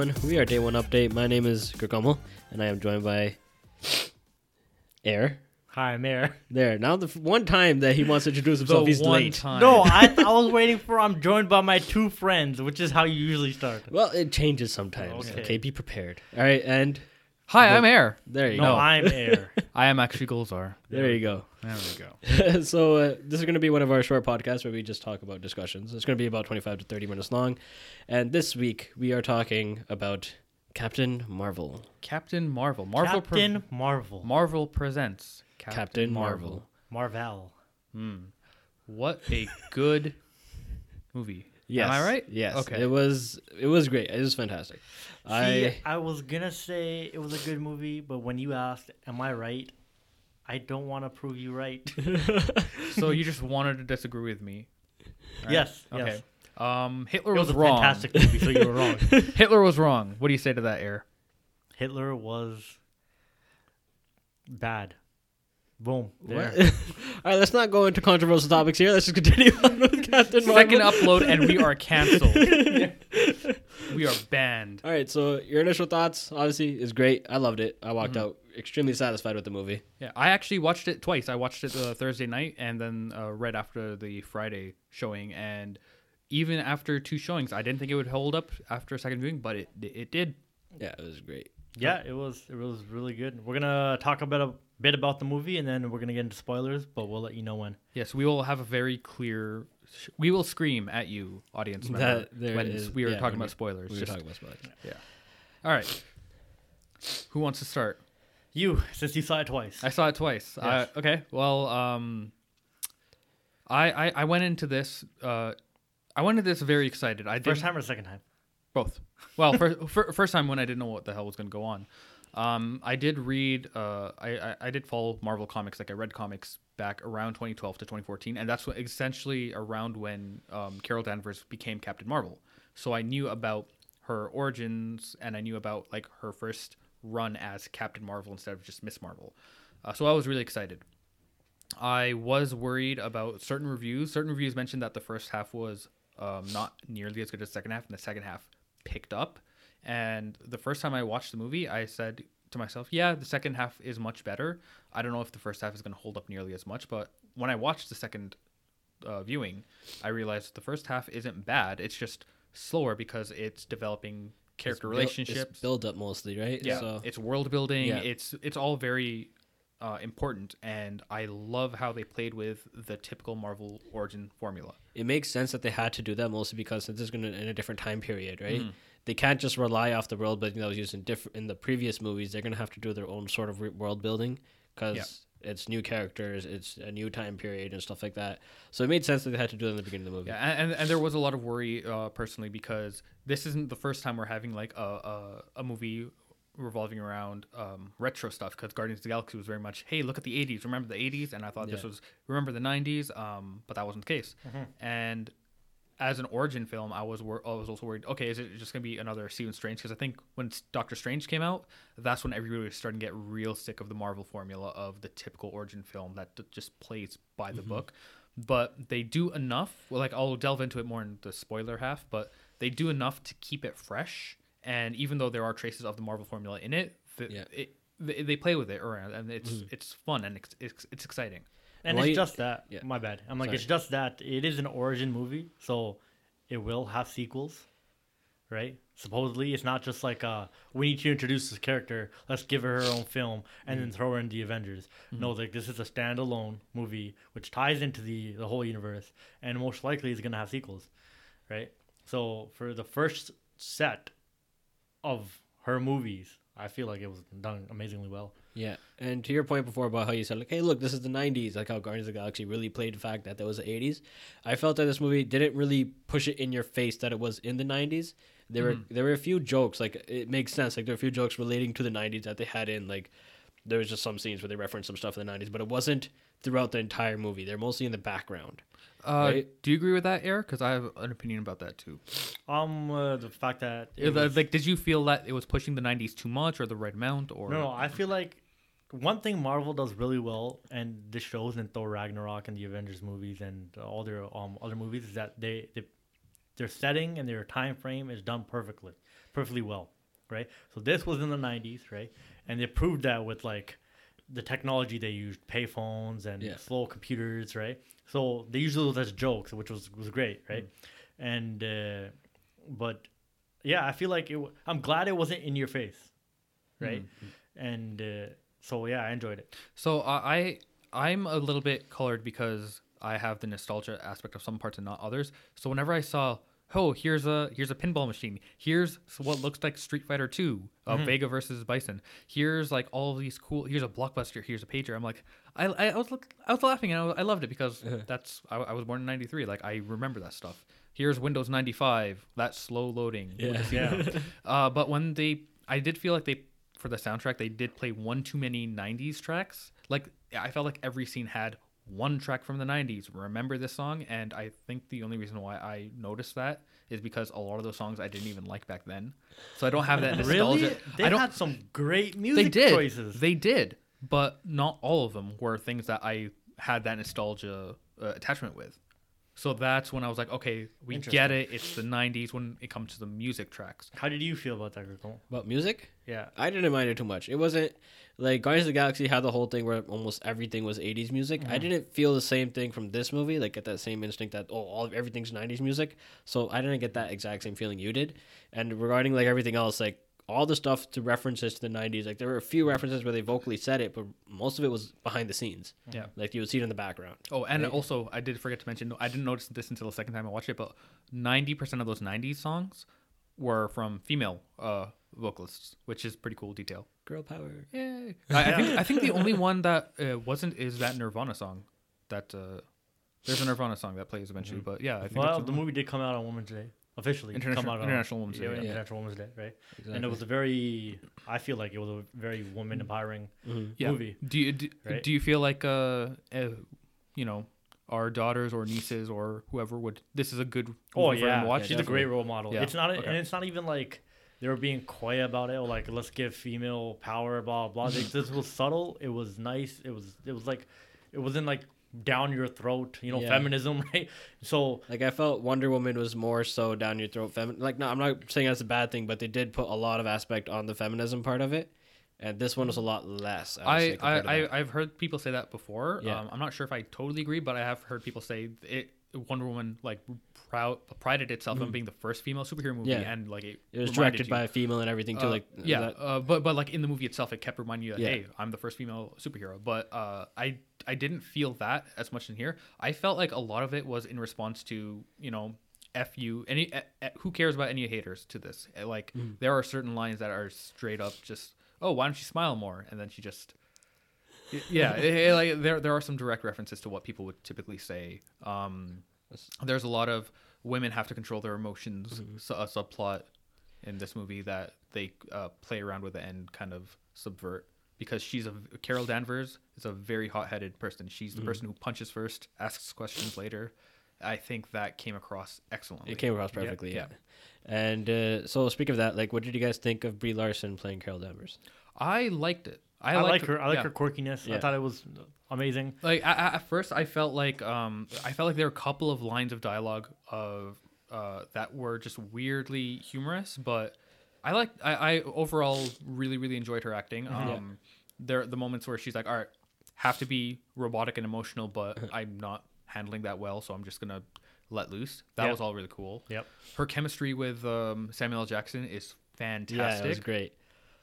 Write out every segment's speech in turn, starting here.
everyone. We are Day One Update. My name is Gergummel, and I am joined by Air. Hi, I'm Air. There. Now the one time that he wants to introduce himself, he's late. No, I was waiting for I'm joined by my two friends, which is how you usually start. Well, it changes sometimes. Okay. Okay, be prepared. All right, and Hi, I'm Air. there you No, go. I'm Air. I am actually Gulzar. There you go. There we go. So this is going to be one of our short podcasts where we just talk about discussions. It's going to be about 25 to 30 minutes long. And this week we are talking about Captain Marvel. Captain Marvel. Captain Marvel. Marvel presents Captain Marvel. Marvel. What a good movie. Yes. Am I right? Yes. Okay. It was great. It was fantastic. See, I was gonna say it was a good movie, but when you asked, "Am I right?" I don't want to prove you right. So you just wanted to disagree with me. Right? Yes. Okay. Yes. Hitler It was was a wrong. fantastic movie, so you were wrong. Hitler was wrong. What do you say to that, Air? Hitler was bad. Boom. What? There. All right, let's not go into controversial topics here. Let's just continue on with Captain Marvel. Second upload and we are canceled. We are banned. All right, so your initial thoughts, obviously, is great. I loved it. I walked out extremely satisfied with the movie. Yeah, I actually watched it twice. I watched it Thursday night and then right after the Friday showing. And even after two showings, I didn't think it would hold up after a second viewing, but it did. Yeah, it was great. Yeah, it was really good. We're gonna talk about a bit about the movie, and then we're gonna get into spoilers, but we'll let you know when. Yes, we will have a very clear. We will scream at you, audience member, when we are talking about spoilers. We were talking about spoilers. Yeah. All right. Who wants to start? You, since you saw it twice. I saw it twice. Yes. Okay. Well, I went into this. I went into this very excited. First time or second time? Both. Well, first time when I didn't know what the hell was going to go on. I did read. I did follow Marvel comics. Like I read comics back around 2012 to 2014, and that's essentially around when Carol Danvers became Captain Marvel. So I knew about her origins, and I knew about like her first run as Captain Marvel instead of just Miss Marvel. So I was really excited. I was worried about certain reviews. Certain reviews mentioned that the first half was not nearly as good as the second half, and the second half picked up. And the first time I watched the movie, I said to myself, yeah, the second half is much better. I don't know if the first half is going to hold up nearly as much, but when I watched the second viewing, I realized the first half isn't bad. It's just slower because it's developing character relationships. It's build up mostly, right? Yeah, So, it's world building. Yeah. It's all very important, and I love how they played with the typical Marvel origin formula. it makes sense that they had to do that mostly because this is going to in a different time period, right? They can't just rely off the world building that was used in the previous movies. They're going to have to do their own sort of world building because it's new characters, it's a new time period and stuff like that. So it made sense that they had to do it in the beginning of the movie. Yeah, and there was a lot of worry personally because this isn't the first time we're having like a movie revolving around retro stuff, because Guardians of the Galaxy was very much, hey, look at the 80s, remember the 80s? And I thought this was remember the 90s, but that wasn't the case. And as an origin film, I was also worried, okay, is it just going to be another Stephen Strange? Because I think when Doctor Strange came out, that's when everybody was starting to get real sick of the Marvel formula of the typical origin film that just plays by the book. But they do enough, well, like I'll delve into it more in the spoiler half, but they do enough to keep it fresh. And even though there are traces of the Marvel formula in it, they play with it around, and it's fun and it's exciting. And Well, it's just that. yeah. My bad. I'm like, Sorry. it's just that it is an origin movie, so it will have sequels, right? Supposedly, it's not just like we need to introduce this character, let's give her her own film, and then throw her in the Avengers. No, like this is a standalone movie which ties into the whole universe, and most likely is going to have sequels, right? So for the first set of her movies, I feel like it was done amazingly well. Yeah, and to your point before about how you said, like, hey, look, this is the 90s, like how Guardians of the Galaxy really played the fact that was the 80s. I felt that this movie didn't really push it in your face that it was in the 90s. There were a few jokes, like, it makes sense. Like, there were a few jokes relating to the 90s that they had in, like, there was just some scenes where they referenced some stuff in the 90s, but it wasn't throughout the entire movie. They're mostly in the background. Right? Do you agree with that, Eric? Because I have an opinion about that too. The fact that Like, did you feel that it was pushing the 90s too much or the right amount? Or no, I feel like one thing Marvel does really well, and this shows in Thor Ragnarok and the Avengers movies and all their other movies, is that their setting and their time frame is done perfectly. perfectly well, right? So this was in the 90s, right? And they proved that with like the technology they used, payphones and slow computers, right? So they used those as jokes, which was great, right? And but yeah, I feel like I'm glad it wasn't in your face, right? And so yeah, I enjoyed it. So I'm a little bit colored because I have the nostalgia aspect of some parts and not others. So whenever I saw, oh, here's a pinball machine, here's what looks like Street Fighter 2, Vega versus Bison, here's like all of these cool, here's a Blockbuster, here's a pager. I'm like, I was laughing and I loved it because I was born in '93. Like I remember that stuff. Here's Windows 95, that slow loading. But when I did feel like for the soundtrack, they did play one too many 90s tracks. Like I felt like every scene had one track from the 90s. Remember this song? And I think the only reason why I noticed that is because a lot of those songs I didn't even like back then. So I don't have that nostalgia. Really? They had some great music choices. They did, but not all of them were things that I had that nostalgia attachment with. So that's when I was like, okay, we get it. It's the 90s when it comes to the music tracks. How did you feel about that, Griffon? About music? Yeah. I didn't mind it too much. It wasn't like Guardians of the Galaxy had the whole thing where almost everything was 80s music. I didn't feel the same thing from this movie, like get that same instinct that everything's 90s music. So I didn't get that exact same feeling you did. And regarding like everything else, like all the stuff to references to the 90s, like there were a few references where they vocally said it, but most of it was behind the scenes. Yeah. Like you would see it in the background. Oh, and also I did forget to mention, I didn't notice this until the second time I watched it, but 90% of those 90s songs were from female vocalists, which is pretty cool detail. Girl power. Yay. I think the only one that wasn't is that Nirvana song. That there's a Nirvana song that plays eventually, but yeah, I think the movie did come out on Women's Day. Officially International Women's Day. International Women's Day, right? Exactly. And it was I feel like it was a very woman empowering movie. Do you feel like you know, our daughters or nieces or whoever this is a good movie for them to watch? She's a great role model. Yeah. It's not and it's not even like they were being coy about it or like let's give female power, blah blah. This was subtle. It was nice. It was like it wasn't like down your throat, feminism, right? So like I felt Wonder Woman was more so down your throat like no, I'm not saying that's a bad thing, but they did put a lot of aspect on the feminism part of it, and this one was a lot less. I've heard people say that before. Yeah. I'm not sure if I totally agree, but I have heard people say Wonder Woman like prided itself on being the first female superhero movie, and like it was directed by a female and everything too. But like in the movie itself, it kept reminding you that hey, I'm the first female superhero. But I didn't feel that as much in here. I felt like a lot of it was in response to F you who cares about any haters to this. Like there are certain lines that are straight up just why don't you smile more, and then she just. Like there are some direct references to what people would typically say. There's a lot of women have to control their emotions subplot in this movie that they play around with and kind of subvert because Carol Danvers is a very hot-headed person. She's the person who punches first, asks questions later. I think that came across excellently. It came across perfectly, yeah. And so speaking of that, like, what did you guys think of Brie Larson playing Carol Danvers? I liked it. I like her. I like her quirkiness. Yeah. I thought it was amazing. Like at first, I felt like there were a couple of lines of dialogue that were just weirdly humorous, but I overall really enjoyed her acting. There are the moments where she's like, all right, have to be robotic and emotional, but I'm not handling that well, so I'm just gonna let loose. That was all really cool. Yep. Her chemistry with Samuel L. Jackson is fantastic. Yeah, it was great.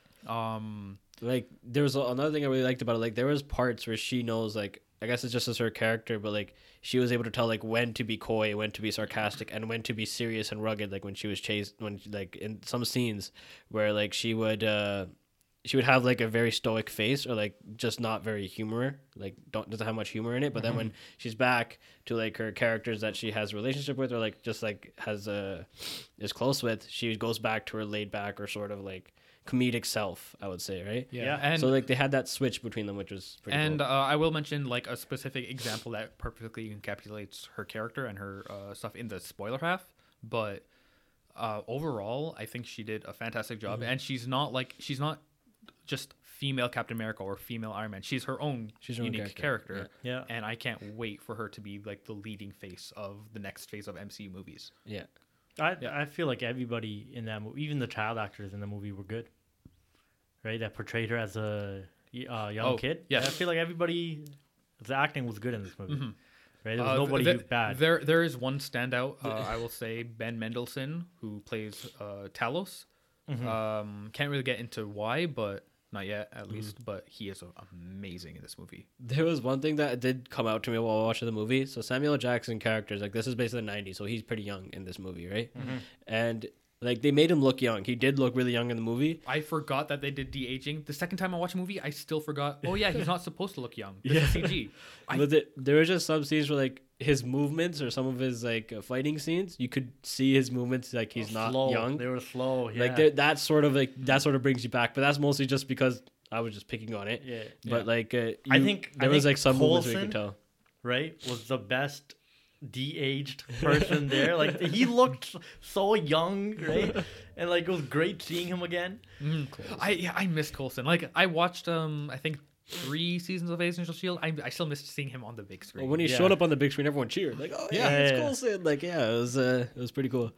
Like there was another thing I really liked about it. Like there was parts where she knows, like, I guess it's just as her character, but like she was able to tell like when to be coy, when to be sarcastic, and when to be serious and rugged. Like when she was chased, like in some scenes where like she would have like a very stoic face or like just not very humor, like doesn't have much humor in it. But then when she's back to like her characters that she has a relationship with or like just like is close with, she goes back to her laid back or sort of like comedic self, I would say, right? Yeah. And so like they had that switch between them, which was pretty cool. I will mention like a specific example that perfectly encapsulates her character and her stuff in the spoiler half. But overall, I think she did a fantastic job, and she's not just female Captain America or female Iron Man. She's her own unique character. Yeah. And I can't wait for her to be like the leading face of the next phase of MCU movies. Yeah. I feel like everybody in that movie, even the child actors in the movie, were good. Right, that portrayed her as a young kid. yes. I feel like everybody, the acting was good in this movie. Mhm. Right, there was nobody who bad. There is one standout. I will say Ben Mendelsohn, who plays Talos. Can't really get into why, but not yet at least. But he is amazing in this movie. There was one thing that did come out to me while watching the movie. So Samuel L. Jackson characters, like this is based in the 90s, so he's pretty young in this movie, right? And like they made him look young. He did look really young in the movie. I forgot that they did de-aging. The second time I watched the movie, I still forgot. Oh yeah, he's not supposed to look young. This is CG. But there were just some scenes where like his movements or some of his like fighting scenes, you could see his movements like he's not slow. young. They were slow. Yeah. Like that sort of brings you back. But that's mostly just because I was just picking on it. Yeah. But like I think there was like some movements where you Coulson, could tell. right, was the best de-aged person there. Like he looked so young, right? And like it was great seeing him again. I missed Coulson. Like I watched I think 3 seasons of Agents of Shield. I still missed seeing him on the big screen. Well, when he showed up on the big screen, everyone cheered. Like, oh yeah, it's Coulson. Like yeah, it was pretty cool.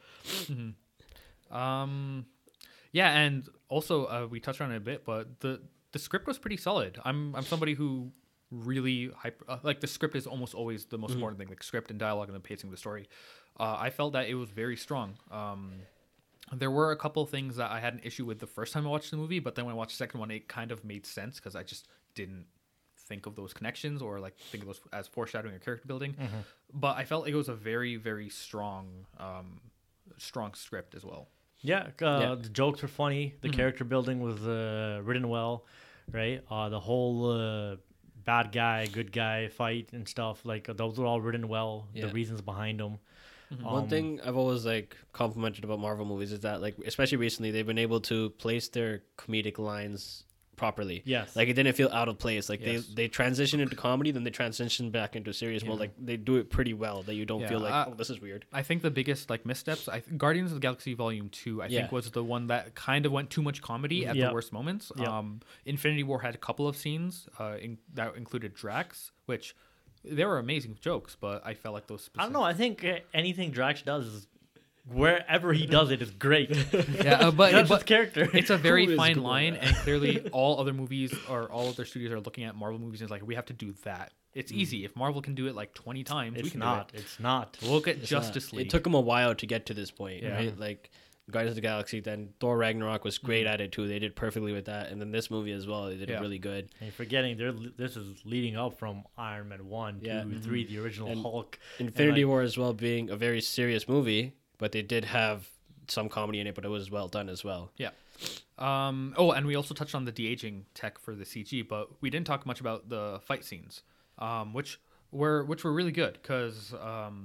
Yeah, and also we touched on it a bit, but the script was pretty solid. I'm somebody who really like the script is almost always the most important thing, like script and dialogue and the pacing of the story. I felt that it was very strong. There were a couple things that I had an issue with the first time I watched the movie, but then when I watched the second one, it kind of made sense because I just didn't think of those connections or like think of those as foreshadowing or character building. But I felt like it was a very, very strong script as well. Yeah, the jokes were funny. The character building was written well, right? The whole bad guy, good guy fight and stuff, like those were all written well. Yeah. The reasons behind them. One thing I've always like complimented about Marvel movies is that like especially recently they've been able to place their comedic lines properly. Yes. Like it didn't feel out of place. Like Yes. they transition into comedy, then they transition back into serious mode. Like they do it pretty well that you don't Yeah, feel like, oh, this is weird. I think the biggest like missteps, Guardians of the Galaxy Volume 2, I Yeah. think was the one that kind of went too much comedy at the worst moments. Yep. Infinity War had a couple of scenes that included Drax, which they were amazing jokes, but I felt like those. I don't know. I think anything Drax does is wherever he does it is great. Yeah, but That's his character. it's a very Who is fine good line, at and clearly all other movies or all other studios are looking at Marvel movies and it's like we have to do that. It's easy if Marvel can do it like 20 times. We It's can not. do it. It's not. Look at It's Justice not. League. It took them a while to get to this point, Yeah. right? Like Guardians of the Galaxy, then Thor Ragnarok was great at it too. They did perfectly with that, and then this movie as well. They did it really good. And you're forgetting this is leading up from Iron Man 1, 2, 3, the original And Hulk. Infinity like- War as well being a very serious movie, but they did have some comedy in it, but it was well done as well. Yeah. And we also touched on the de-aging tech for the CG, but we didn't talk much about the fight scenes, which were really good because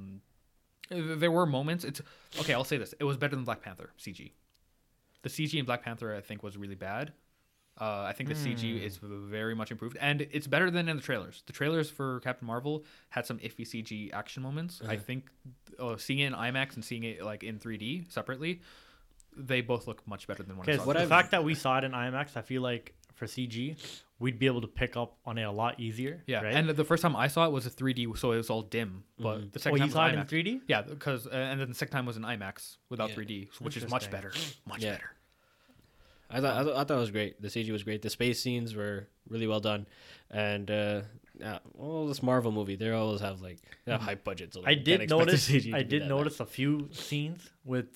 there were moments. I'll say this: it was better than Black Panther CG. The CG in Black Panther, I think, was really bad. I think the CG is very much improved, and it's better than in the trailers. The trailers for Captain Marvel had some iffy CG action moments. I think seeing it in IMAX and seeing it like in 3D separately, they both look much better than when I Because saw the it. fact that we saw it in IMAX, I feel like for CG, we'd be able to pick up on it a lot easier. Yeah, right? and the first time I saw it was a 3D, so it was all dim. But the second you time saw was it in IMAX. 3D? Yeah, because and then the second time was in IMAX without Yeah. 3D, which is much Interesting. better, much Yeah. better. I thought it was great. The CG was great. The space scenes were really well done, and this Marvel movie, they always have like they have high budgets. So I they did can't expect the notice. CG to I be did that notice a few scenes with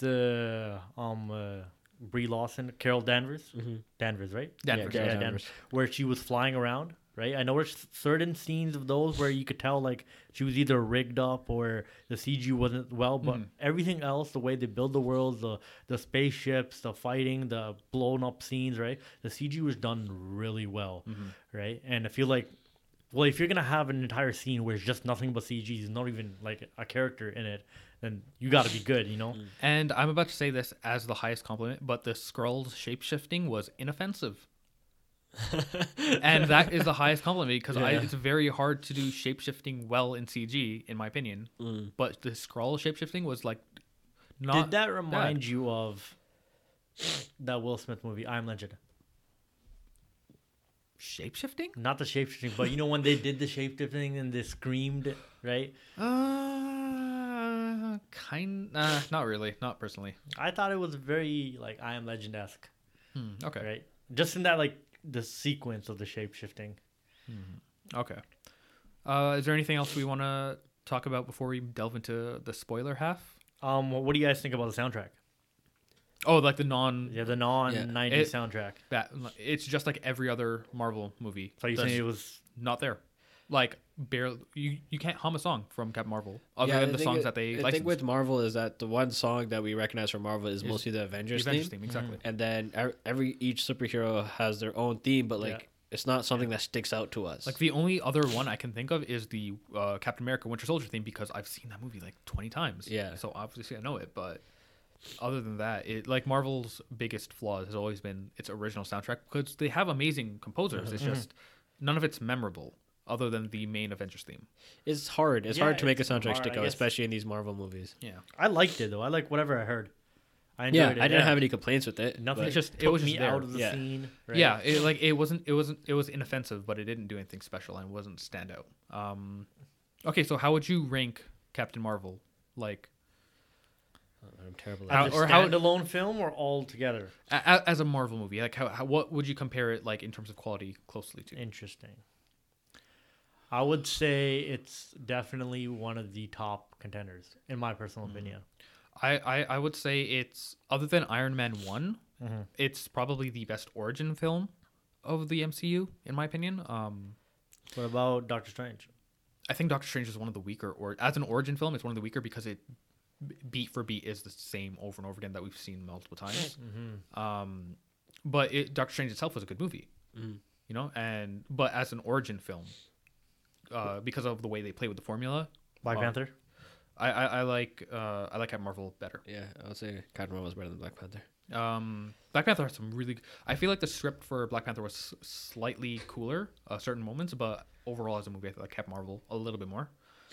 Brie Larson, Carol Danvers, Danvers, right? Danvers. Carol Yeah, Danvers. where she was flying around. Right, I noticed certain scenes of those where you could tell like she was either rigged up or the CG wasn't well, but everything else, the way they build the worlds, the spaceships, the fighting, the blown up scenes, right? The CG was done really well, right? And I feel like, well, if you're gonna have an entire scene where it's just nothing but CG, there's not even like a character in it, then you got to be good, you know? And I'm about to say this as the highest compliment, but the Skrull's shapeshifting was inoffensive. And that is the highest compliment because it's very hard to do shapeshifting well in CG, in my opinion. But the Skrull shapeshifting was like not. Did that remind you of that Will Smith movie, I Am Legend? Shapeshifting? Not the shapeshifting, but you know when they did the shapeshifting and they screamed, right? Not really. Not personally. I thought it was very like I Am Legend-esque, Okay. right? Just in that like the sequence of the shape shifting. Okay. Is there anything else we want to talk about before we delve into the spoiler half? What do you guys think about the soundtrack? Oh, like the non. Yeah, the non-90s It- soundtrack. That it's just like every other Marvel movie. So you That's saying it was not there? Like barely. You can't hum a song from Captain Marvel other Yeah, than I the think songs that they I think licensed. with Marvel is that the one song that we recognize from Marvel is mostly the Avengers, Avengers theme. theme, exactly. And then each superhero has their own theme, but like Yeah. it's not something that sticks out to us. Like the only other one I can think of is the Captain America Winter Soldier theme because I've seen that movie like 20 times. Yeah. So obviously I know it, but other than that, it like Marvel's biggest flaw has always been its original soundtrack because they have amazing composers. It's just none of it's memorable other than the main Avengers theme. It's hard. It's Yeah, hard to make a it's soundtrack hard, stick I out, guess. especially in these Marvel movies. Yeah. I liked it though. I like whatever I heard. I enjoyed Yeah, it. I didn't have any complaints with it. Nothing. but- It's just- took it was me just there. out of the Yeah. scene. Right? Yeah, it was inoffensive, but it didn't do anything special and wasn't stand out. Okay, so how would you rank Captain Marvel? Like I'm terrible. How- As a or how- standalone film or all together? as a Marvel movie, like how what would you compare it like in terms of quality closely to? Interesting. I would say it's definitely one of the top contenders, in my personal opinion. I would say it's other than Iron Man 1, Mm-hmm. it's probably the best origin film of the MCU in my opinion. What about Doctor Strange? I think Doctor Strange is one of the weaker, or as an origin film, it's one of the weaker because it beat for beat is the same over and over again that we've seen multiple times. But Doctor Strange itself was a good movie, you know, but as an origin film, because of the way they play with the formula, Black Panther? I like Captain Marvel better. Yeah, I would say Captain Marvel was better than Black Panther. Black Panther had some really. I feel like the script for Black Panther was slightly cooler certain moments, but overall as a movie, I feel like Captain Marvel a little bit more.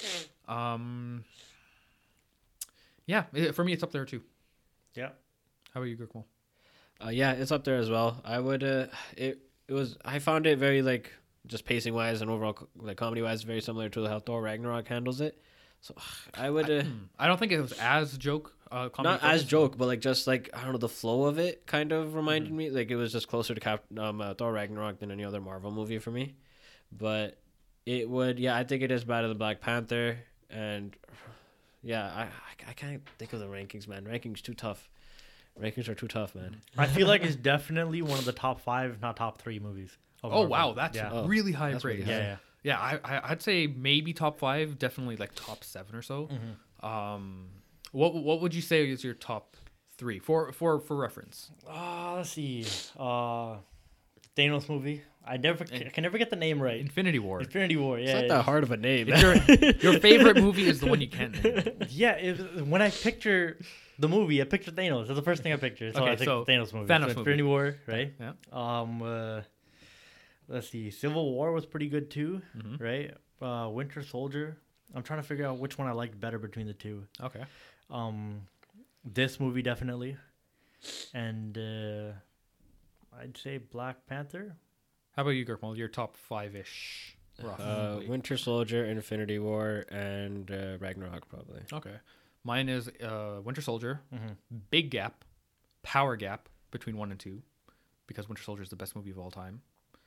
Yeah, for me it's up there too. Yeah. How about you, Gurkmal? Yeah, it's up there as well. I would. It was. I found it very like just pacing wise and overall like comedy wise very similar to how Thor Ragnarok handles it. So I would. I don't think it was as joke. Comedy Not as focused. joke, but like just like I don't know, the flow of it kind of reminded me like it was just closer to Thor Ragnarok than any other Marvel movie for me. But it would, I think it is better than Black Panther, and I can't think of the rankings, man. Rankings too tough. Rankings are too tough, man. I feel like it's definitely one of the top 5, if not top 3 movies. of Oh Marvel. wow, that's yeah. really high That's really praise. high. Yeah, yeah. Yeah, I'd say maybe top 5, definitely like top 7 or so. Mm-hmm. What would you say is your top 3 for reference? Let's see. Thanos movie. I can never get the name right. Infinity War. Infinity War. It's Yeah. not that hard of a name. It's your favorite movie is the one you can't name. Yeah. When I picture the movie, I picture Thanos. That's the first thing I picture. So Okay, I think so Thanos movie. Thanos So movie. Infinity War, right? Yeah. Let's see. Civil War was pretty good too, Mhm. right? Winter Soldier. I'm trying to figure out which one I liked better between the two. Okay. This movie definitely, and I'd say Black Panther. How about you, Gurkmal? Your top 5-ish. Roughly. Winter Soldier, Infinity War, and Ragnarok probably. Okay. Mine is Winter Soldier. Mm-hmm. Big gap, power gap between 1 and 2, because Winter Soldier is the best movie of all time.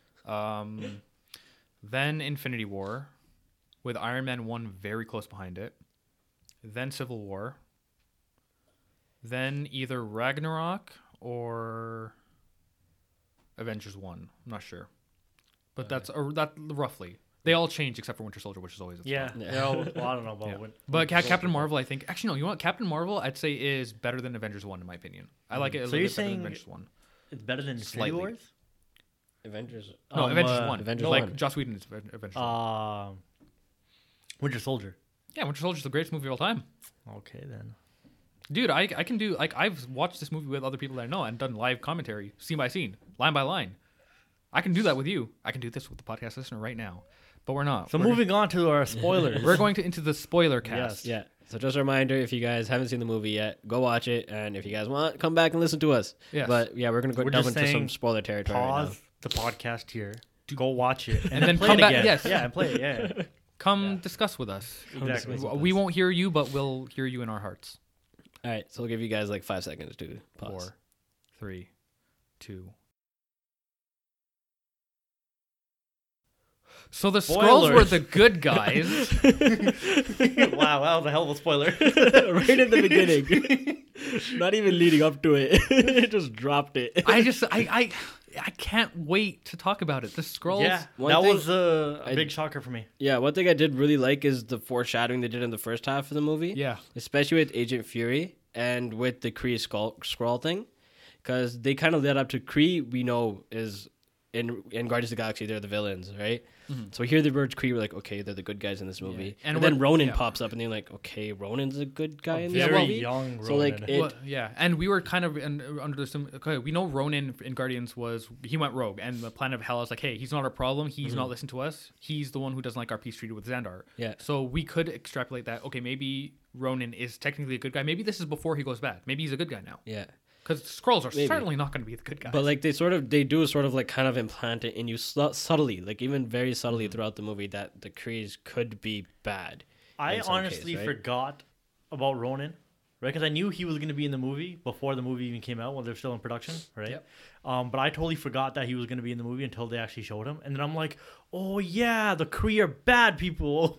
Then Infinity War, with Iron Man 1 very close behind it. Then Civil War. Then either Ragnarok or Avengers 1. I'm not sure. But that's that roughly. They all change except for Winter Soldier, which is always at the Yeah. top. Yeah. Well, I don't know about Yeah. Winter But Soldier, Captain Marvel, I think. Actually, no. You know what? Captain Marvel, I'd say is better than Avengers 1 in my opinion. I like it a So little you're bit better than saying- Avengers 1. It's better than Infinity Slightly. Wars. Avengers. No, Avengers 1. Avengers like 1. Joss Whedon's Avengers 1. Winter Soldier. Yeah, Winter Soldier's the greatest movie of all time. Okay then. Dude, I can do, like, I've watched this movie with other people that I know and done live commentary, scene by scene, line by line. I can do that with you. I can do this with the podcast listener right now. But we're not. So We're- moving on to our spoilers. We're going into the spoiler cast. Yeah. So just a reminder, if you guys haven't seen the movie yet, go watch it, and if you guys want, come back and listen to us. Yes. But yeah, we're gonna go We're delve just into some saying, spoiler territory right now. Pause the podcast here. Go watch it, And then play come it back- again. yes. Yeah, and play it. Yeah. Come discuss with us. Exactly. We won't hear you, but we'll hear you in our hearts. All right, so we'll give you guys like 5 seconds to pause. 4, 3, 2. So the Skrulls were Spoilers. the good guys. Wow, that was a hell of a spoiler. Right in the beginning. Not even leading up to it. It just dropped it. I can't wait to talk about it. The Skrulls. Yeah, One that thing was a I- big shocker for me. Yeah, one thing I did really like is the foreshadowing they did in the first half of the movie. Yeah. Especially with Agent Fury and with the Kree Skrull thing. Because they kind of led up to Kree, we know, is in Guardians of the Galaxy, they're the villains, right? So we hear the word Kree, we're like, okay, they're the good guys in this movie. And And then we're- Ronan yeah. pops up, and they're like, okay, Ronan's a good guy in this Very movie. young Ronan. So like, Well, yeah, and we were kind of under the okay. We know Ronan in Guardians he went rogue, and the planet of Hell is like, hey, he's not our problem. He's not listening to us. He's the one who doesn't like our peace treaty with Xandar. Yeah. So we could extrapolate that. Okay, maybe Ronan is technically a good guy. Maybe this is before he goes bad. Maybe he's a good guy now. yeah. Because Skrulls are Maybe. certainly not going to be the good guys. But like they do sort of like kind of implant it in you subtly, like even very subtly throughout the movie that the Krees could be bad. I in some honestly case, right? forgot about Ronan, right? Because I knew he was going to be in the movie before the movie even came out when they're still in production, right? Yep. But I totally forgot that he was going to be in the movie until they actually showed him. And then I'm like, oh yeah, the Kree are bad people.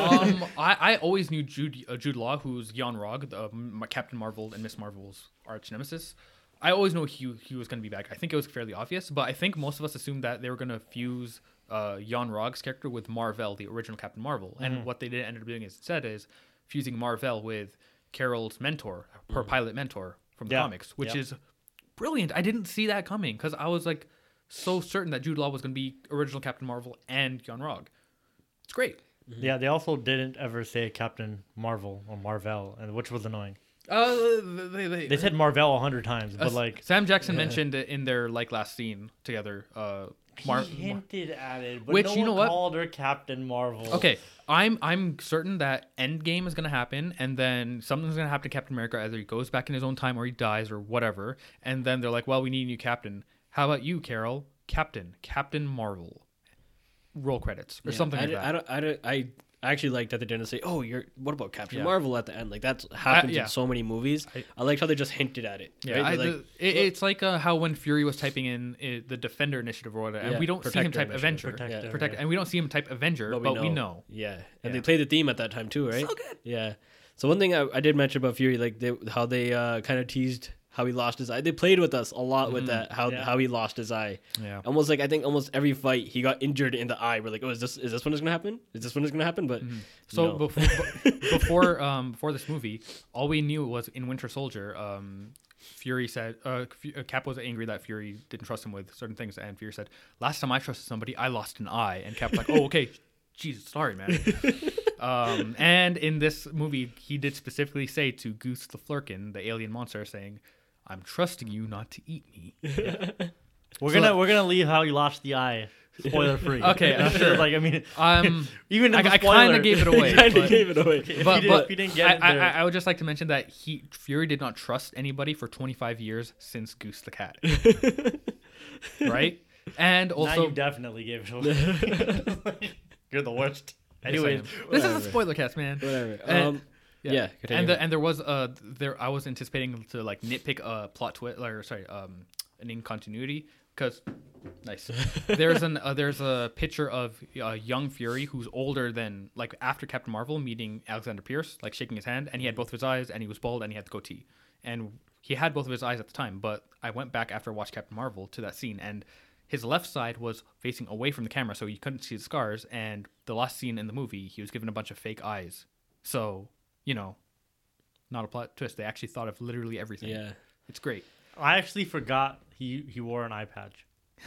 I always knew Jude Law, who's Jan Rog, Captain Marvel and Miss Marvel's arch nemesis. I always knew he was going to be back. I think it was fairly obvious, but I think most of us assumed that they were going to fuse Jan Rog's character with Mar-Vell, the original Captain Marvel. And what they did ended up doing instead is fusing Mar-Vell with Carol's mentor, her pilot mentor from the Yeah. comics, which Yeah. is brilliant. I didn't see that coming because I was like so certain that Jude Law was going to be original Captain Marvel and Jan Rog. It's great. Yeah, they also didn't ever say Captain Marvel or Marvel, and which was annoying. They said Marvel 100 times, but like Sam Jackson mentioned it in their last scene together. he hinted at it, but Which, no you know one what? called her Captain Marvel. Okay, I'm certain that Endgame is gonna happen, and then something's gonna happen to Captain America. Either he goes back in his own time, or he dies, or whatever. And then they're like, "Well, we need a new captain. How about you, Carol? Captain Marvel." Roll credits or something like that. I actually like that they didn't say, "Oh, what about Captain Yeah. Marvel at the end?" Like that's happens yeah. in so many movies. I liked how they just hinted at it. Yeah, right? They're it's like how when Fury was typing in the Defender Initiative or whatever, and Yeah, we don't see him Protector type Initiative. Avenger, Protector, and we don't see him type Avenger, but we know. Yeah, and Yeah. they played the theme at that time too, right? So good. Yeah. So one thing I did mention about Fury, like how they kind of teased how he lost his eye. They played with us a lot with that. How he lost his eye. Yeah. Almost like I think almost every fight he got injured in the eye. We're like, oh, is this when it's gonna happen? Is this when it's gonna happen? But So no. before this movie, all we knew was in Winter Soldier, Fury said Cap was angry that Fury didn't trust him with certain things, and Fury said, "Last time I trusted somebody, I lost an eye." And Cap was like, "Oh, okay, Jesus, sorry, man." And in this movie, he did specifically say to Goose the Flurkin, the alien monster, saying, "I'm trusting you not to eat me." We're gonna leave how he lost the eye spoiler free. Okay, sure. Like I mean, I even in the kind spoiler, of gave it away. kind but- of gave it away. but if you didn't get it there. I would just like to mention that Fury did not trust anybody for 25 years since Goose the cat, right? And now also, you definitely gave it away. You're the worst. Anyways, this is a spoiler cast, man. Whatever. And- yeah. continue. And there was I was anticipating to like nitpick a plot twist, or sorry, an incontinuity, because nice. There's a picture of young Fury who's older than, like, after Captain Marvel meeting Alexander Pierce, like shaking his hand, and he had both of his eyes, and he was bald, and he had the goatee, and he had both of his eyes at the time. But I went back after I watched Captain Marvel to that scene, and his left side was facing away from the camera, so you couldn't see the scars. And the last scene in the movie, he was given a bunch of fake eyes. So, not a plot twist. They actually thought of literally everything. Yeah. It's great. I actually forgot he wore an eye patch.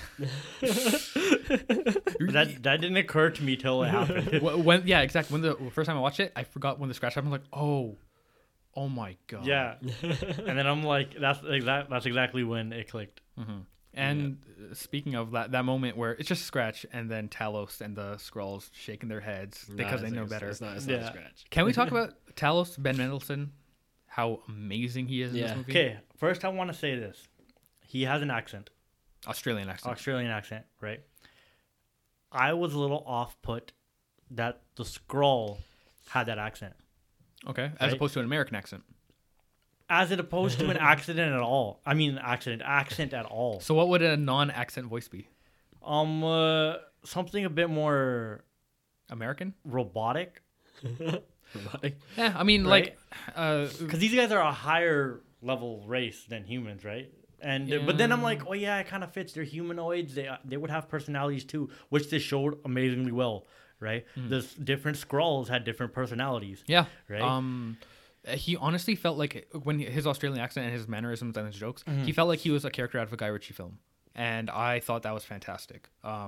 that didn't occur to me till it happened. Yeah, exactly. When the first time I watched it, I forgot when the scratch happened. I was like, oh my god. Yeah, and then I'm like, that's exactly when it clicked. And speaking of that moment where it's just a scratch, and then Talos and the Skrulls shaking their heads because they know better. It's not a Yeah. scratch. Can we talk about Talos, Ben Mendelsohn? How amazing he is in this Yeah. movie. Okay, first I want to say this: he has an accent, Australian accent. Australian accent, right? I was a little off put that the Skrull had that accent, Okay, as Right. opposed to an American accent. as opposed to an accident at all. I mean, accent at all. So what would a non-accent voice be? Something a bit more American? robotic, Yeah, I mean, Right. like, because these guys are a higher level race than humans, right? And but then I'm like, oh yeah, it kind of fits. They're humanoids. They would have personalities too, which they showed amazingly well, right? The different Skrulls had different personalities. yeah. Right. He honestly felt like when his Australian accent and his mannerisms and his jokes, he felt like he was a character out of a Guy Ritchie film, and I thought that was fantastic.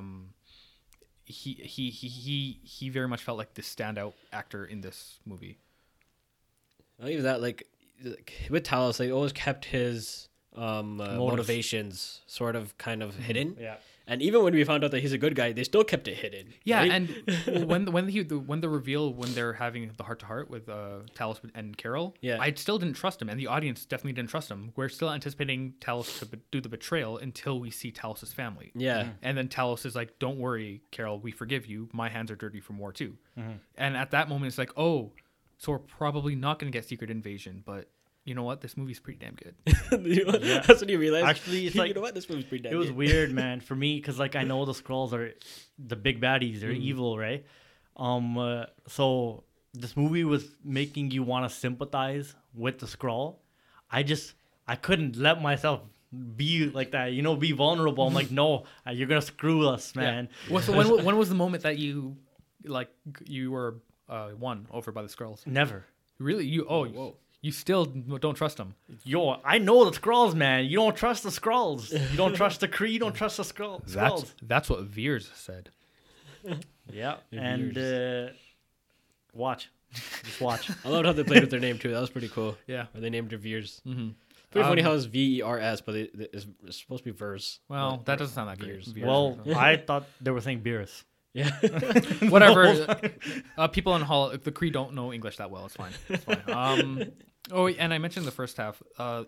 He very much felt like the standout actor in this movie. Not even that, like with Talos, they always kept his motivations sort of kind of hidden. Yeah. And even when we found out that he's a good guy, they still kept it hidden. Yeah, right? and when the reveal when they're having the heart to heart with Talos and Carol, Yeah. I still didn't trust him, and the audience definitely didn't trust him. We're still anticipating Talos to do the betrayal until we see Talos' family. Yeah. And then Talos is like, "Don't worry, Carol, we forgive you. My hands are dirty from war too." And at that moment, it's like, "Oh, so we're probably not going to get Secret Invasion, but you know what? This movie's pretty damn good." That's when you realize. Actually, it's you like know what, this movie's pretty damn it was good. weird, man, for me, because like I know the Skrulls are the big baddies. They're evil, right? So this movie was making you want to sympathize with the Skrull. I couldn't let myself be like that, be vulnerable. I'm like, no, you're gonna screw us, man. Well, so when was the moment that you were won over by the Skrulls? Never. Really? Whoa. You still don't trust them? Yo, I know the Skrulls, man. You don't trust the Skrulls. You don't trust the Kree. You don't trust the Skrulls. That's what Veers said. Yeah, and watch. Just watch. I loved how they played with their name too. That was pretty cool. Yeah. Or they named her Veers. Mm-hmm. Pretty funny how it's VERS, but it's supposed to be verse. Well, that doesn't sound that good. Veers. Veers. Well, I thought they were saying Beerus. Yeah. Whatever. People in Hall, the Kree don't know English that well. It's fine. It's fine. And I mentioned the first half.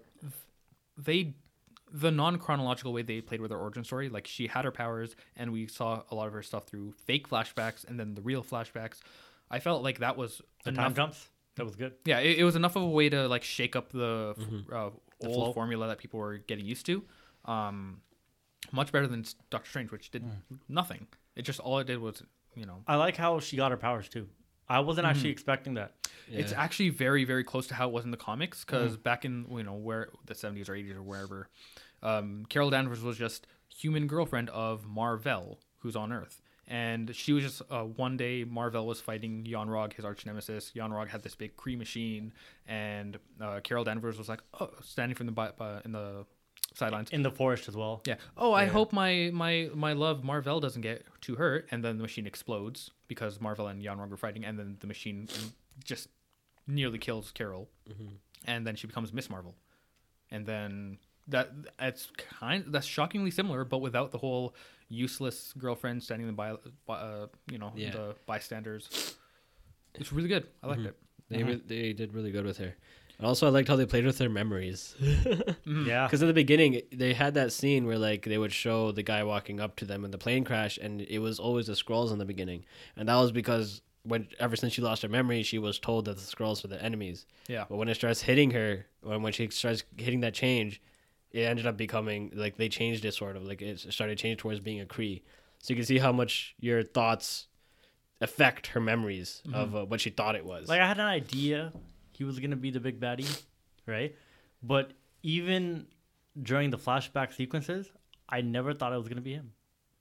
The non-chronological way they played with her origin story, like she had her powers, and we saw a lot of her stuff through fake flashbacks and then the real flashbacks. I felt like that was The enough. time jumps. That was good. Yeah, it was enough of a way to like shake up the flow. old formula that people were getting used to. Much better than Doctor Strange, which did nothing. It just all it did was, I like how she got her powers too. I wasn't actually expecting that. It's actually very, very close to how it was in the comics. Because back in where the 70s or 80s or wherever, Carol Danvers was just human girlfriend of Mar-Vell, who's on Earth. And she was just one day Mar-Vell was fighting Yon-Rogg, his arch nemesis. Yon-Rogg had this big Kree machine, and Carol Danvers was like, standing from in the sidelines In the forest as well. Yeah. Oh, I hope my love Mar-Vell doesn't get too hurt, and then the machine explodes because Mar-Vell and Yon-Rogg were fighting, and then the machine just nearly kills Carol, and then she becomes Miss Marvel, and then that's shockingly similar, but without the whole useless girlfriend standing by the bystanders. It's really good. I liked it. They did really good with her. And also, I liked how they played with her memories. Yeah. Because in the beginning, they had that scene where like they would show the guy walking up to them in the plane crash, and it was always the Skrulls in the beginning, and that was because ever since she lost her memory, she was told that the Skrulls were the enemies. Yeah. But when it starts hitting her, when she starts hitting that change, it ended up becoming like they changed it sort of like it started changing towards being a Kree. So you can see how much your thoughts affect her memories of what she thought it was. Like I had an idea he was gonna be the big baddie, right? But even during the flashback sequences, I never thought it was gonna be him.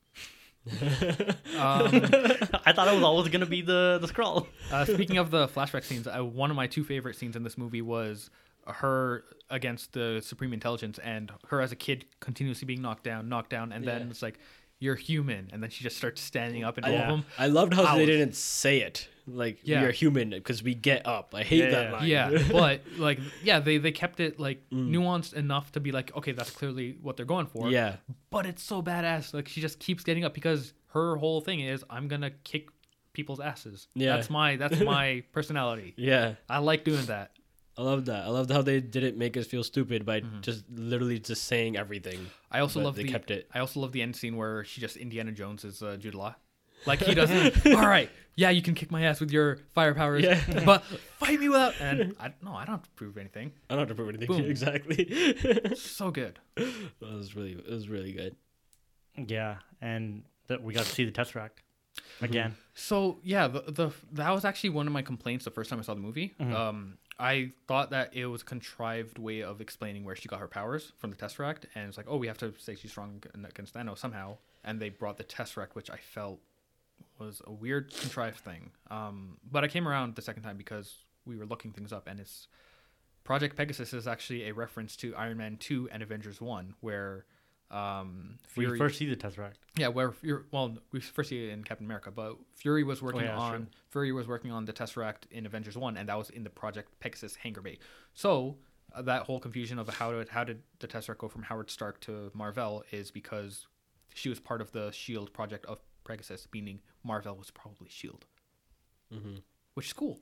I thought it was always gonna be the Skrull. Speaking of the flashback scenes, one of my two favorite scenes in this movie was her against the Supreme Intelligence, and her as a kid continuously being knocked down, and then it's like, "You're human," and then she just starts standing up, and all of them. I loved how they didn't say it like you're human because we get up. I hate that line. Yeah, but like, they kept it like nuanced enough to be like, okay, that's clearly what they're going for. Yeah. But it's so badass. Like she just keeps getting up because her whole thing is, I'm gonna kick people's asses. Yeah. That's my personality. Yeah. I like doing that. I love that. I loved how they didn't make us feel stupid by just literally just saying everything. I also But love they the kept it. I also love the end scene where she just Indiana Jones is Jude Law. Like he doesn't. All right, yeah, you can kick my ass with your fire powers, Yeah. but fight me without. And I don't have to prove anything. I don't have to prove anything. Boom. Exactly. So good. It was really good. Yeah, and we got to see the Tesseract again. So yeah, that was actually one of my complaints the first time I saw the movie. I thought that it was a contrived way of explaining where she got her powers from the Tesseract, and it's like, oh, we have to say she's strong against Thanos somehow, and they brought the Tesseract, which I felt was a weird contrived thing. But I came around the second time because we were looking things up, and it's Project Pegasus is actually a reference to Iron Man 2 and Avengers 1, where We first see the Tesseract. yeah, where we first see it in Captain America, but Fury was working on the Tesseract in Avengers 1, and that was in the Project Pegasus hangar bay. So that whole confusion of how did the Tesseract go from Howard Stark to Mar-Vell is because she was part of the SHIELD project of Pegasus, meaning Mar-Vell was probably SHIELD, which is cool.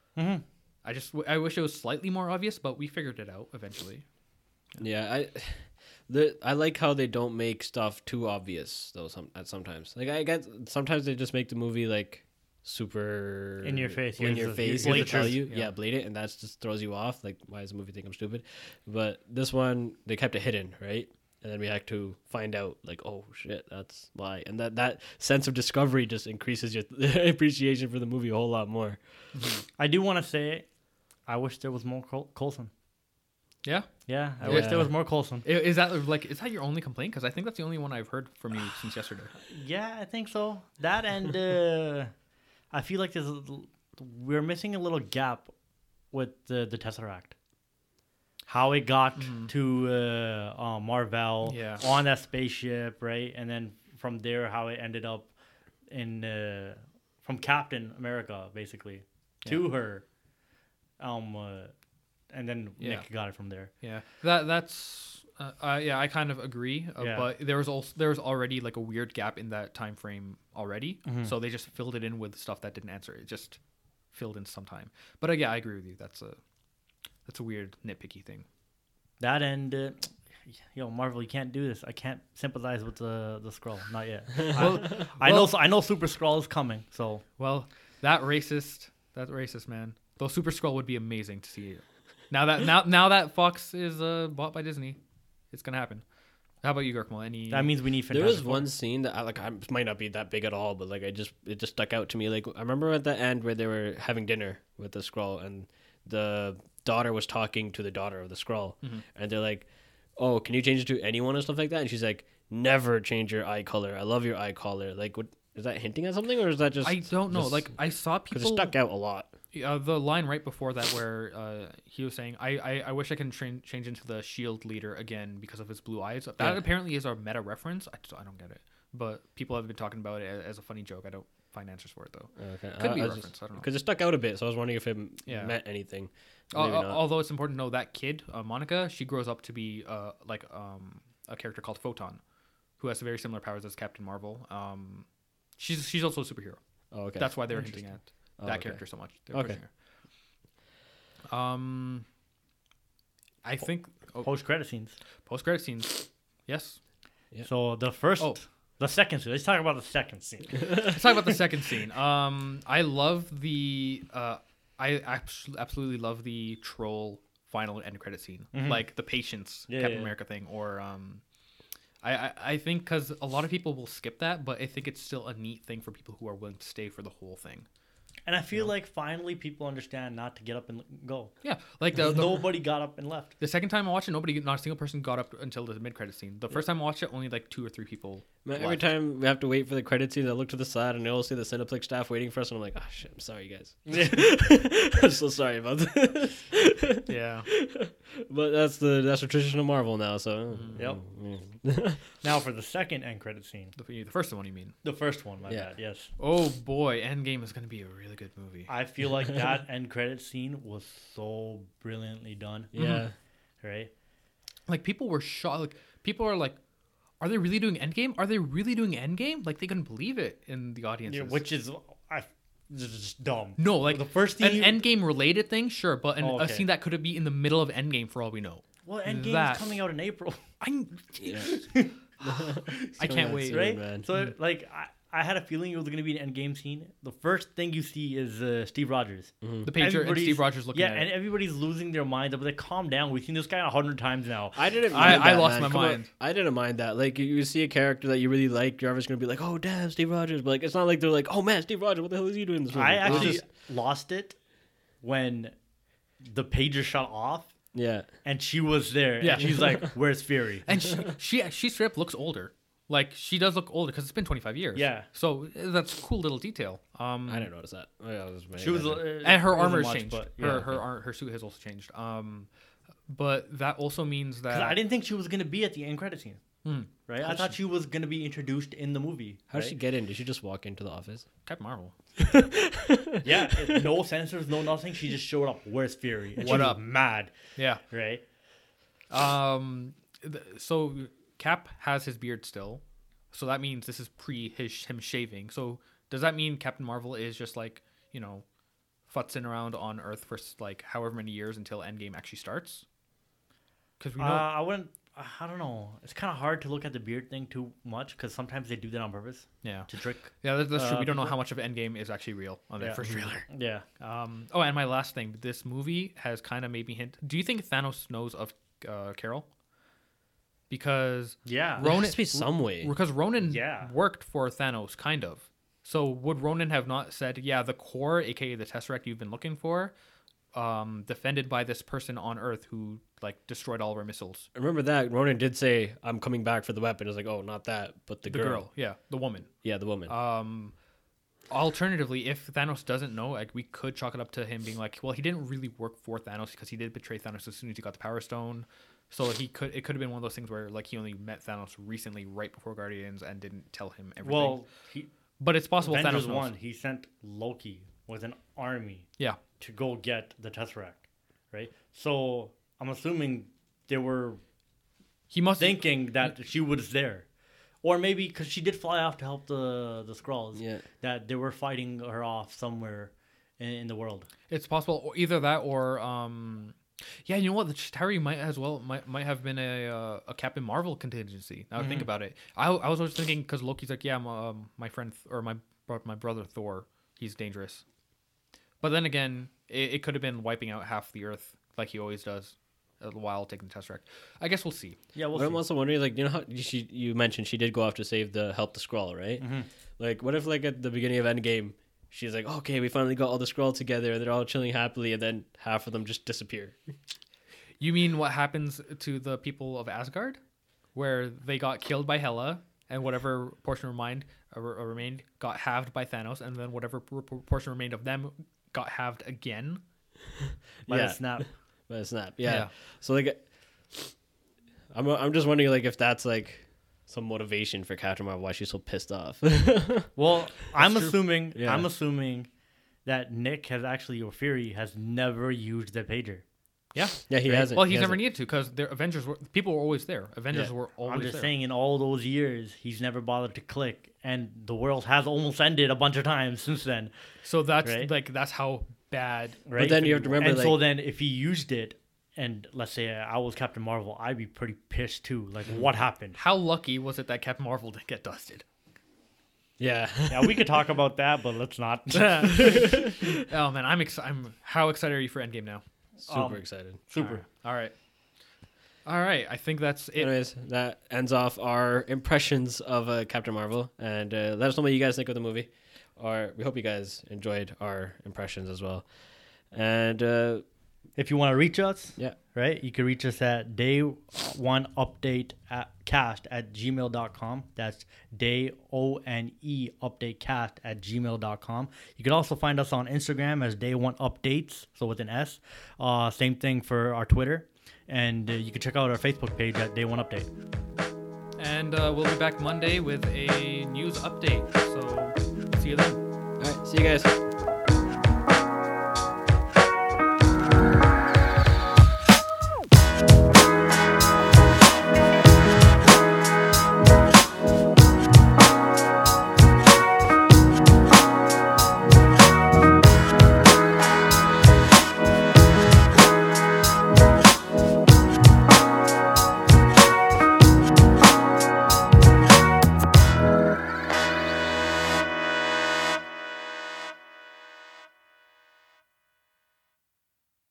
I wish it was slightly more obvious, but we figured it out eventually. Yeah, I like how they don't make stuff too obvious though. Sometimes, like I get sometimes they just make the movie like super In your face. in Here's your the- face, here's and the tell truth. you, yeah, blatant, and that just throws you off. Like, why does the movie think I'm stupid? But this one, they kept it hidden, right? And then we had to find out, like, oh shit, that's why. And that sense of discovery just increases your appreciation for the movie a whole lot more. I do want to say, I wish there was more Coulson. Yeah. Yeah, I wish there was more Coulson. Is that your only complaint? Because I think that's the only one I've heard from you since yesterday. Yeah, I think so. That and I feel like we're missing a little gap with the Tesseract. How it got to Mar-Vell on that spaceship, right? And then from there, how it ended up in from Captain America, basically, to her. And then Nick got it from there. Yeah, that's I kind of agree. But there was already like a weird gap in that time frame already, so they just filled it in with stuff that didn't answer. It just filled in some time. But yeah, I agree with you. That's a weird nitpicky thing. That and Marvel, you can't do this. I can't sympathize with the Skrull. Not yet. I know Super Skrull is coming. So that racist man. Though Super Skrull would be amazing to see. Now that Fox is bought by Disney, it's gonna happen. How about you, Gurkmal? That means we need Fantastic There was Four. one scene that I might not be that big at all, but like it just stuck out to me. Like I remember at the end where they were having dinner with the Skrull, and the daughter was talking to the daughter of the Skrull, and they're like, "Oh, can you change it to anyone and stuff like that?" And she's like, "Never change your eye color. I love your eye color." Like, what is that hinting at something, or is that just? I don't know. Like I saw people. Because it stuck out a lot. The line right before that where he was saying, I wish I can change into the SHIELD leader again because of his blue eyes. That apparently is a meta reference. I don't get it. But people have been talking about it as a funny joke. I don't find answers for it, though. Okay. Could be a reference. I don't know. Because it stuck out a bit, so I was wondering if it meant anything. Maybe not. Although it's important to know that kid, Monica, she grows up to be a character called Photon, who has very similar powers as Captain Marvel. She's also a superhero. Oh, okay. That's why they're hinting at that character so much. They're pushing her. I think Post-credit scenes. Post-credit scenes. Yes. Yeah. So the second scene. Let's talk about the second scene. Let's talk about the second scene. I love the. I absolutely love the troll final end credit scene, like the Patience Captain America thing, or I think because a lot of people will skip that, but I think it's still a neat thing for people who are willing to stay for the whole thing. And I feel like finally people understand not to get up and go. Yeah, like nobody got up and left. The second time I watched it, not a single person got up until the mid-credit scene. The first time I watched it, only like 2 or 3 people. Man, every time we have to wait for the credit scene, I look to the side and I always see the Cineplex staff waiting for us, and I'm like, oh shit, I'm sorry, guys. I'm so sorry about this. Yeah, but that's the tradition of Marvel now. So Yep. Now for the second end credit scene. the first one, you mean? The first one, my bad. Yes. Oh boy, Endgame is going to be a really good movie. I feel like that end credit scene was so brilliantly done. Yeah. Right. Like people were shocked. Like people are like, "Are they really doing Endgame? Are they really doing Endgame?" Like they couldn't believe it in the audiences. Yeah, which is just dumb. No, like the first thing an Endgame related thing, sure, but Oh, a okay. scene that could be in the middle of Endgame for all we know. Well, Endgame That- is coming out in April, I Yeah. can't wait. soon, right? man. So like I had a feeling it was going to be an Endgame scene. The first thing you see is Steve Rogers. The pager and Everybody's- Steve Rogers looking Yeah, at and it. everybody's losing their minds. I was like, calm down. We've seen this guy 100 times now. I didn't. I mind that, lost man. my Come on. mind. I didn't mind that. Like you see a character that you really like, you're always gonna be like, "Oh, damn, Steve Rogers." But like, it's not like they're like, "Oh man, Steve Rogers, what the hell is he doing in this movie?" I It was actually just- lost it when the pager shut off yeah. and she was there. Yeah. And she's like, where's Fury? And she straight up looks older. Like she does look older because it's been 25 years. Yeah. So that's a cool little detail. I didn't notice that. She was, And her it wasn't armor's much, changed. but yeah. Her suit has also changed. But that also means 'Cause that I didn't think she was going to be at the end credit scene. Right? I thought she was going to be introduced in the movie. How did right? she get in? Did she just walk into the office? Captain Marvel. Yeah, no sensors, no nothing. She just showed up. Where's Fury? And What she was up? mad, Yeah. right? So Cap has his beard still, so that means this is him shaving. So does that mean Captain Marvel is just like, you know, futzing around on Earth for like however many years until Endgame actually starts? Because we know. I wouldn't. I don't know. It's kind of hard to look at the beard thing too much because sometimes they do that on purpose Yeah. to trick. Yeah, that's true. We don't know people. how much of Endgame is actually real on that Yeah. first trailer. Yeah. Oh, and my last thing. This movie has kind of made me hint. Do you think Thanos knows of Carol? Because Yeah. There Ronan, has to be some way. because Ronan Yeah. worked for Thanos, kind of. So would Ronan have not said, yeah, the core, aka the Tesseract you've been looking for, defended by this person on Earth who like destroyed all of our missiles? Remember that Ronan did say, "I'm coming back for the weapon." It's like, oh, not that, but the girl. Yeah, the woman. Yeah, the woman. Alternatively, if Thanos doesn't know, like we could chalk it up to him being like, well, he didn't really work for Thanos because he did betray Thanos as soon as he got the Power Stone. So it could have been one of those things where like he only met Thanos recently, right before Guardians, and didn't tell him everything. Well, but it's possible Avengers Thanos knows. 1, he sent Loki with an army Yeah, to go get the Tesseract, right? So I'm assuming they were he must thinking that she was there. Or maybe because she did fly off to help the Skrulls, Yeah. that they were fighting her off somewhere in the world. It's possible, or either that, or yeah, you know what? The Chitauri might as well might have been a Captain Marvel contingency. Now I think about it, I was always thinking because Loki's like, yeah, my friend or my brother Thor, he's dangerous. But then again, it could have been wiping out half the Earth like he always does, while taking the Tesseract. I guess we'll see. Yeah, we'll But I'm see. also wondering, like, you know how you mentioned she did go off to help the Skrull, right? Like, what if like at the beginning of Endgame, she's like, okay, we finally got all the Skrull together, they're all chilling happily, and then half of them just disappear. You mean what happens to the people of Asgard, where they got killed by Hela, and whatever portion remained got halved by Thanos, and then whatever portion remained of them got halved again? By Yeah. the snap. But it's not. Yeah. Yeah. So like, I'm just wondering like if that's like some motivation for Captain Marvel, why she's so pissed off. Well, I'm true. assuming Yeah. I'm assuming that Nick has actually, or Fury has never used the pager. Yeah. Yeah, he Right. hasn't. Well, he he's never hasn't. needed to because people were always there. Avengers Yeah. were always I'm just there. saying, in all those years, he's never bothered to click, and the world has almost ended a bunch of times since then. So that's Right. like that's how bad. Right? But then you have to remember, and like, so then if he used it, and let's say I was Captain Marvel, I'd be pretty pissed too. Like, what happened? How lucky was it that Captain Marvel didn't get dusted? Yeah. Yeah, we could talk about that, but let's not. Oh man, I'm how excited are you for Endgame now? Super excited. Super. All right. I think that's it. Anyways, that ends off our impressions of Captain Marvel, and let us know what you guys think of the movie. Or we hope you guys enjoyed our impressions as well. And If you want to reach us, yeah, right, you can reach us at day1updatecast@gmail.com. That's day1updatecast@gmail.com. You can also find us on Instagram as day1updates, so with an S. Same thing for our Twitter. And you can check out our Facebook page at day1update. And we'll be back Monday with a news update. So see you then. all right, see you guys.